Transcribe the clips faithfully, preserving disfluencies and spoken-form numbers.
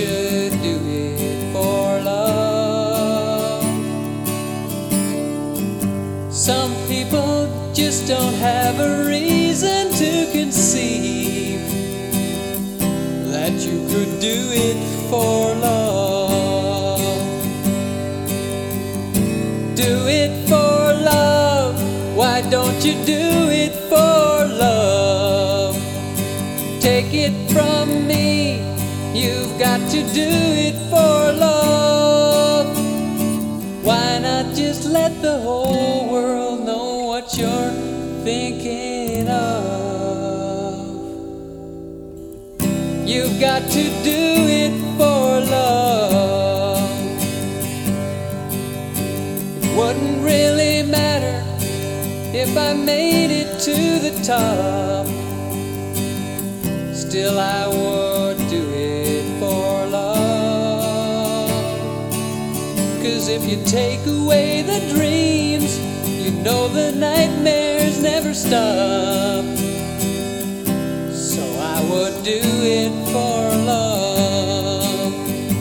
should do it for love. Some people just don't have a reason to conceive that you could do it for love. Do it for love, why don't you do it for love? Take it from me, you've got to do it for love. Why not just let the whole world know what you're thinking of? You've got to do it for love. It wouldn't really matter if I made it to the top. Still I would do it for love. 'Cause if you take away the dreams, you know the nightmares never stop. So I would do it for love.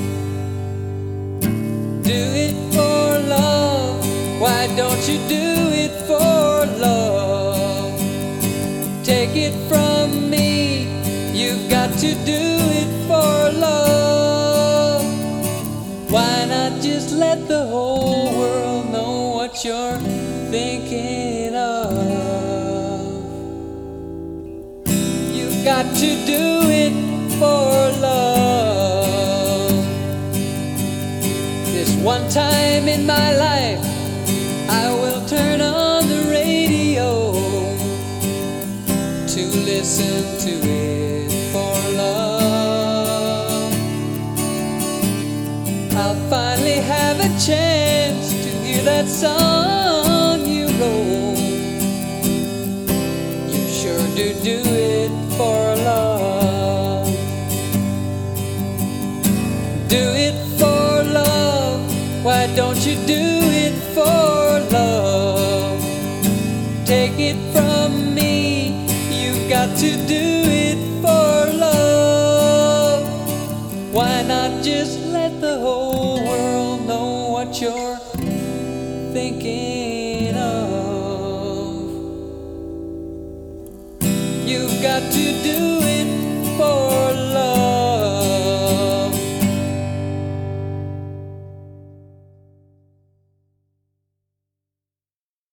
Do it for love, why don't you do it for love? Take it from me, you've got to do it for love. Why not just let the whole world know what you're thinking of? You've got to do it for love. This one time in my life, I will turn on the radio to listen to it for love. I'll finally have a chance to hear that song you wrote. You sure do do it